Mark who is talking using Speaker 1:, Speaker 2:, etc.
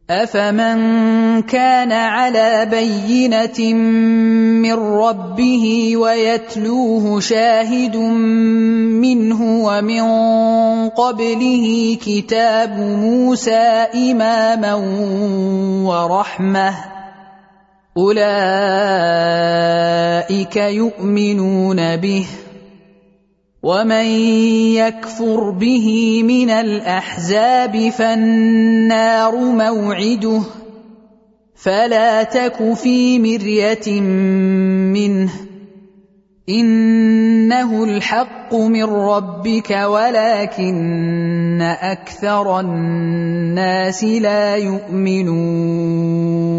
Speaker 1: أفمن كان على بينة من ربه ويتلوه شاهد منه ومن قبله كتاب موسى إماما ورحمة أولئك يؤمنون به ومن يكفر به من الأحزاب فالنار موعده فلا تك في مرية منه إنه الحق من ربك ولكن أكثر الناس لا يؤمنون